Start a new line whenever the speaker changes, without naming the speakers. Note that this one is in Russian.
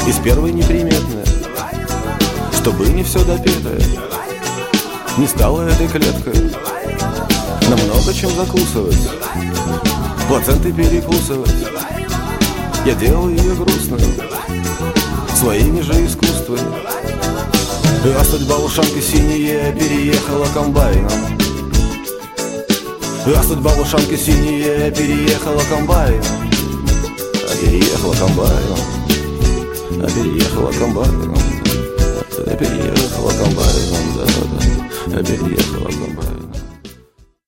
из первой неприметной, чтобы не все допетое не стало этой клеткой на много чем закусывать, плаценты перекусывать. Я делаю ее грустную своими же искусствами. А судьба ушанки синяя переехала комбайном. А судьба ушанки синяя переехала комбайном. Переехала комбайном. Переехала комбайном. Переехала комбайном. Переехала комбайном.